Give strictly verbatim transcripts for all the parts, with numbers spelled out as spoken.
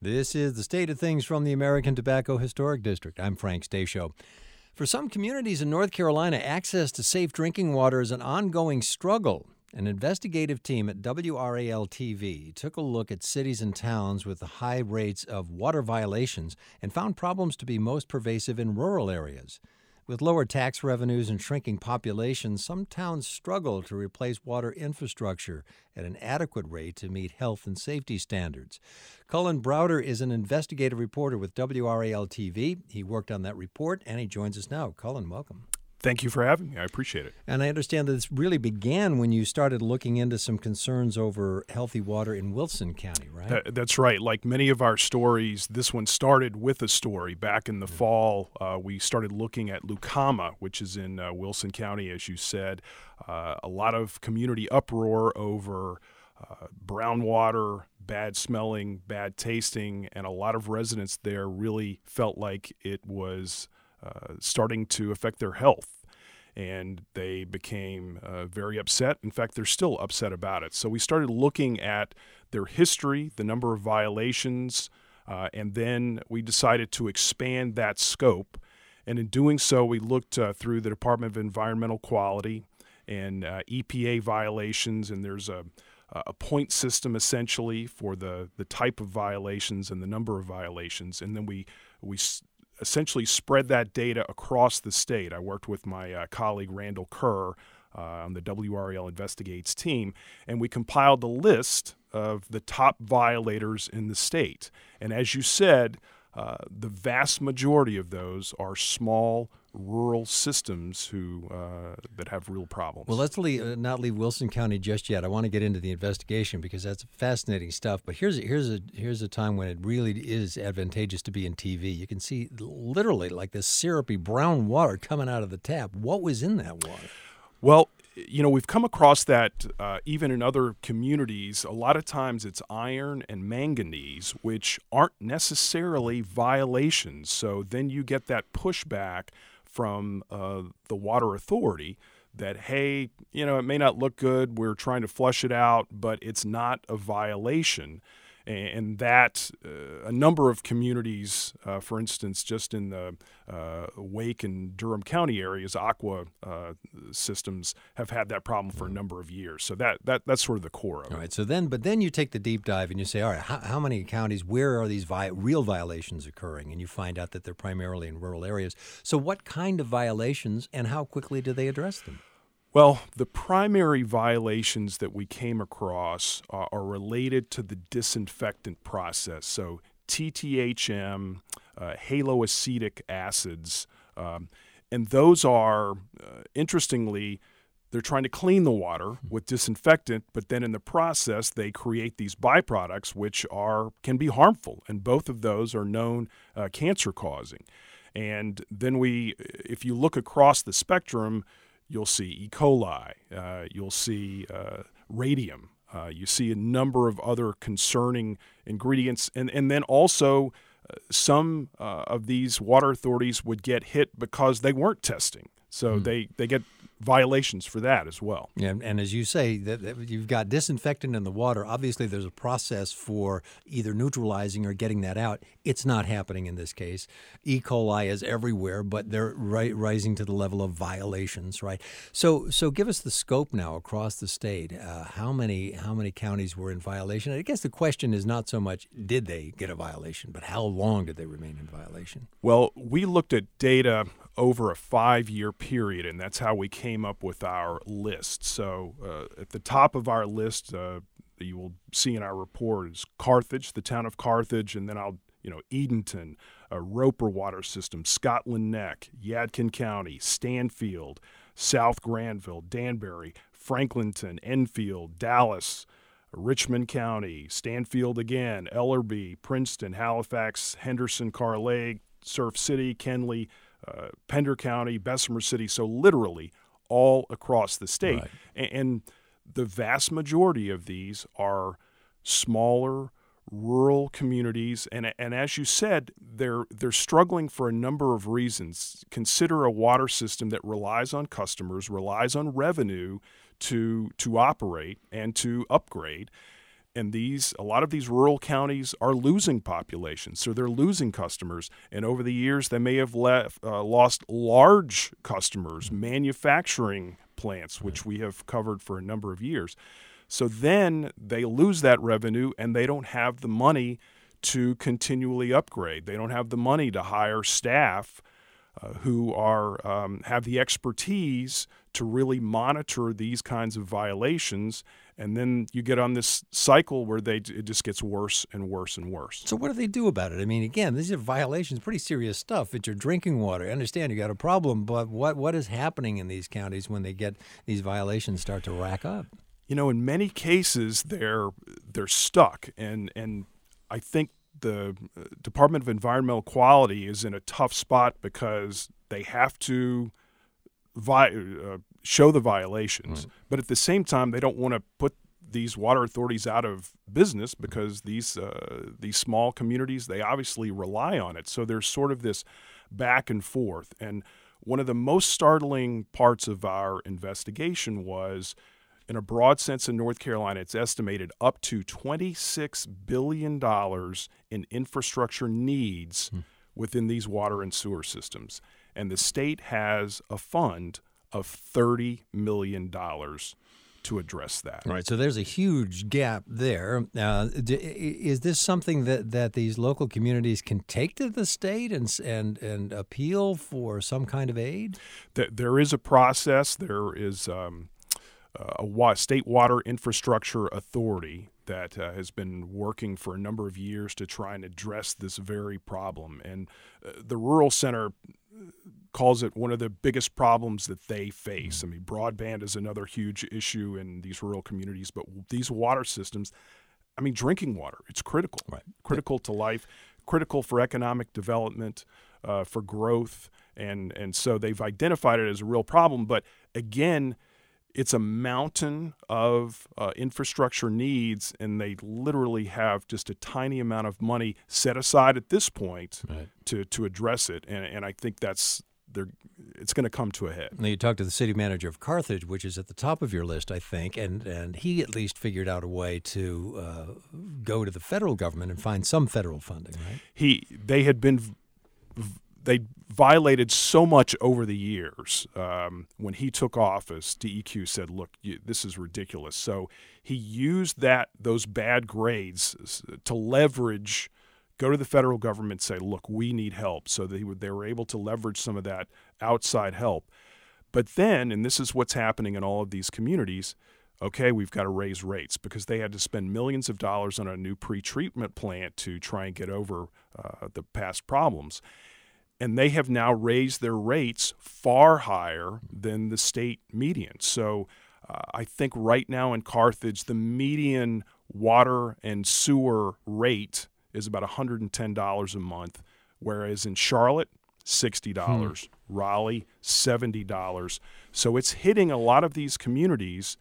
This is the State of Things from the American Tobacco Historic District. I'm Frank Stasio. For some communities in North Carolina, access to safe drinking water is an ongoing struggle. An investigative team at W R A L T V took a look at cities and towns with high rates of water violations and found problems to be most pervasive in rural areas. With lower tax revenues and shrinking populations, some towns struggle to replace water infrastructure at an adequate rate to meet health and safety standards. Cullen Browder is an investigative reporter with W R A L T V. He worked on that report, and he joins us now. Cullen, welcome. Thank you for having me. I appreciate it. And I understand that this really began when you started looking into some concerns over healthy water in Wilson County, right? That, that's right. Like many of our stories, this one started with a story. Back in the mm-hmm. fall, uh, we started looking at Lucama, which is in uh, Wilson County, as you said. Uh, a lot of community uproar over uh, brown water, bad smelling, bad tasting, and a lot of residents there really felt like it was uh, starting to affect their health. And they became uh, very upset. In fact, they're still upset about it. So we started looking at their history, the number of violations, uh, and then we decided to expand that scope. And in doing so, we looked uh, through the Department of Environmental Quality and uh, E P A violations, and there's a, a point system essentially for the, the type of violations and the number of violations. And then we we essentially spread that data across the state. I worked with my uh, colleague Randall Kerr uh, on the W R A L Investigates team, and we compiled a list of the top violators in the state. And as you said, uh, the vast majority of those are small rural systems who uh, that have real problems. Well, let's leave, uh, not leave Wilson County just yet. I want to get into the investigation because that's fascinating stuff. But here's a, here's a here's a time when it really is advantageous to be in T V. You can see literally like this syrupy brown water coming out of the tap. What was in that water? Well, you know, we've come across that uh, even in other communities. A lot of times it's iron and manganese, which aren't necessarily violations. So then you get that pushback from uh, the water authority that, hey, you know, it may not look good, we're trying to flush it out, but it's not a violation. And that uh, a number of communities, uh, for instance, just in the uh, Wake and Durham County areas, aqua uh, systems have had that problem for a number of years. So that, that that's sort of the core of it. All right. So then, but then you take the deep dive and you say, all right, how, how many counties, where are these vi- real violations occurring? And you find out that they're primarily in rural areas. So what kind of violations and how quickly do they address them? Well, the primary violations that we came across uh, are related to the disinfectant process. So T T H M, uh, haloacetic acids, um, and those are, uh, interestingly, they're trying to clean the water with disinfectant, but then in the process they create these byproducts which are can be harmful, and both of those are known uh, cancer-causing. And then we, if you look across the spectrum, you'll see E. coli, uh, you'll see uh, radium, uh, you see a number of other concerning ingredients, and, and then also uh, some uh, of these water authorities would get hit because they weren't testing. So mm. they, they get violations for that as well. Yeah, and as you say, that, that you've got disinfectant in the water. Obviously, there's a process for either neutralizing or getting that out. It's not happening in this case. E. coli is everywhere, but they're ri- rising to the level of violations, right? So, so give us the scope now across the state. Uh, how many how many counties were in violation? I guess the question is not so much did they get a violation, but how long did they remain in violation? Well, we looked at data over a five-year period, and that's how we came up with our list. So uh, at the top of our list, uh, that you will see in our report is Carthage, the town of Carthage, and then I'll, you know, Edenton, uh, Roper Water System, Scotland Neck, Yadkin County, Stanfield, South Granville, Danbury, Franklinton, Enfield, Dallas, Richmond County, Stanfield again, Ellerbe, Princeton, Halifax, Henderson, Carr Lake, Surf City, Kenly, Uh, Pender County, Bessemer City, so literally all across the state. Right. And, and the vast majority of these are smaller, rural communities. And, and as you said, they're, they're struggling for a number of reasons. Consider a water system that relies on customers, relies on revenue to, to operate and to upgrade. And these, a lot of these rural counties are losing populations, so they're losing customers. And over the years, they may have left, uh, lost large customers, manufacturing plants, which we have covered for a number of years. So then they lose that revenue, and they don't have the money to continually upgrade. They don't have the money to hire staff uh, who are um, have the expertise to really monitor these kinds of violations. And then you get on this cycle where they it just gets worse and worse and worse. So what do they do about it? I mean, again, these are violations, pretty serious stuff. It's your drinking water. I understand you got a problem, but what what is happening in these counties when they get these violations start to rack up? You know, in many cases, they're they're stuck, and and I think the Department of Environmental Quality is in a tough spot because they have to vi- uh, show the violations, right. But at the same time, they don't want to put these water authorities out of business because these uh, these small communities, they obviously rely on it. So there's sort of this back and forth. And one of the most startling parts of our investigation was, in a broad sense in North Carolina, it's estimated up to twenty-six billion dollars in infrastructure needs hmm. within these water and sewer systems. And the state has a fund of thirty million dollars to address that. Right. So there's a huge gap there. Uh, is this something that, that these local communities can take to the state and and and appeal for some kind of aid? There is a process. There is um, a state water infrastructure authority that uh, has been working for a number of years to try and address this very problem. And uh, the Rural Center calls it one of the biggest problems that they face. I mean, broadband is another huge issue in these rural communities, but these water systems, I mean, drinking water, it's critical, right. critical yeah. to life, critical for economic development, uh, for growth. And, and so they've identified it as a real problem. But again, it's a mountain of uh, infrastructure needs, and they literally have just a tiny amount of money set aside at this point right. to, to address it. And, and I think that's they're, it's going to come to a head. Now, you talked to the city manager of Carthage, which is at the top of your list, I think, and, and he at least figured out a way to uh, go to the federal government and find some federal funding, right? He They had been v- they violated so much over the years. Um, when he took office, D E Q said, look, you, this is ridiculous. So he used that those bad grades to leverage, go to the federal government, say, look, we need help. So they, would, they were able to leverage some of that outside help. But then, and this is what's happening in all of these communities, okay, we've got to raise rates because they had to spend millions of dollars on a new pretreatment plant to try and get over uh, the past problems. And they have now raised their rates far higher than the state median. So uh, I think right now in Carthage, the median water and sewer rate is about one hundred ten dollars a month, whereas in Charlotte, sixty dollars, hmm. Raleigh, seventy dollars. So it's hitting a lot of these communities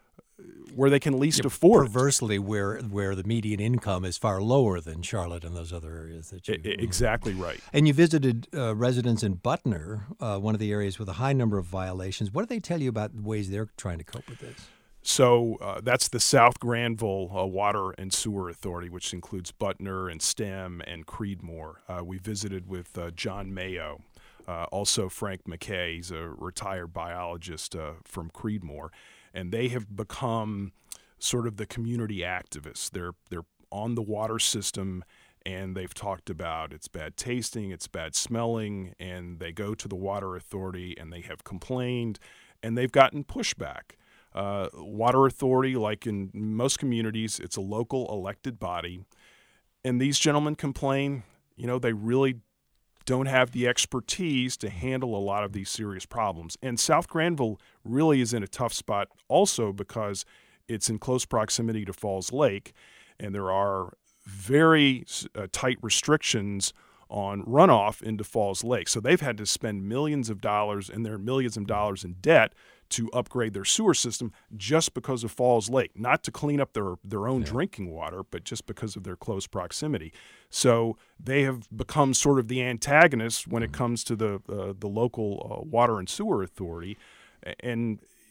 where they can least yeah, afford. Perversely, where where the median income is far lower than Charlotte and those other areas. That you, I, exactly right. And you visited uh, residents in Butner, uh, one of the areas with a high number of violations. What do they tell you about the ways they're trying to cope with this? So uh, that's the South Granville uh, Water and Sewer Authority, which includes Butner and Stem and Creedmoor. Uh, we visited with uh, John Mayo, uh, also Frank McKay. He's a retired biologist uh, from Creedmoor. And they have become sort of the community activists. They're they're on the water system, and they've talked about it's bad tasting, it's bad smelling, and they go to the water authority and they have complained, and they've gotten pushback. Uh, water authority, like in most communities, it's a local elected body, and these gentlemen complain, you know, they really don't have the expertise to handle a lot of these serious problems. And South Granville really is in a tough spot also because it's in close proximity to Falls Lake, and there are very uh, tight restrictions on runoff into Falls Lake. So they've had to spend millions of dollars, and they're millions of dollars in debt to upgrade their sewer system just because of Falls Lake, not to clean up their, their own yeah. drinking water, but just because of their close proximity. So they have become sort of the antagonists when it comes to the uh, the local uh, water and sewer authority. And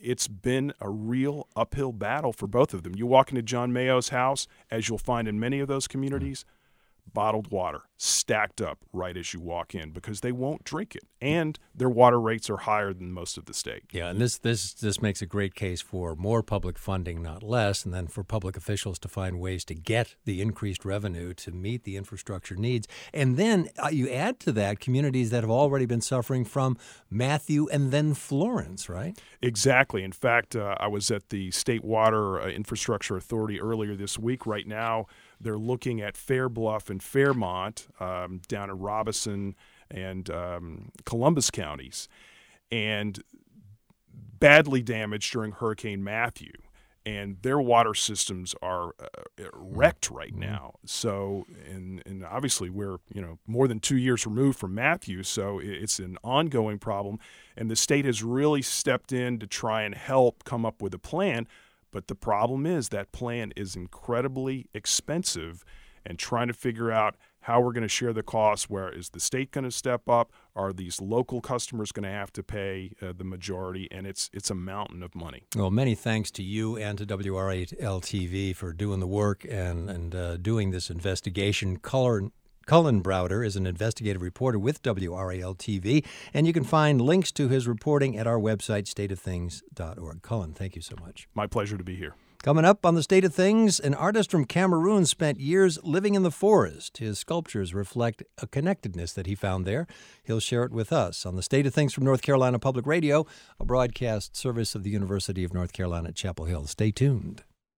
it's been a real uphill battle for both of them. You walk into John Mayo's house, as you'll find in many of those communities, bottled water stacked up right as you walk in because they won't drink it, and their water rates are higher than most of the state. Yeah, and this this this makes a great case for more public funding, not less, and then for public officials to find ways to get the increased revenue to meet the infrastructure needs. And then uh, you add to that communities that have already been suffering from Matthew and then Florence, right? Exactly. In fact, uh, I was at the State Water uh, Infrastructure Authority earlier this week. Right now, they're looking at Fair Bluff and Fairmont um, down in Robeson and um, Columbus counties, and badly damaged during Hurricane Matthew. And their water systems are uh, wrecked right now. So, and, and obviously we're, you know, more than two years removed from Matthew, so it's an ongoing problem. And the state has really stepped in to try and help come up with a plan. But the problem is that plan is incredibly expensive, and trying to figure out how we're going to share the costs. Where is the state going to step up? Are these local customers going to have to pay uh, the majority? And it's it's a mountain of money. Well, many thanks to you and to W R L T V for doing the work and, and uh, doing this investigation. Cullen, Cullen Browder is an investigative reporter with W R L T V, and you can find links to his reporting at our website, state of things dot org. Cullen, thank you so much. My pleasure to be here. Coming up on The State of Things, an artist from Cameroon spent years living in the forest. His sculptures reflect a connectedness that he found there. He'll share it with us on The State of Things from North Carolina Public Radio, a broadcast service of the University of North Carolina at Chapel Hill. Stay tuned.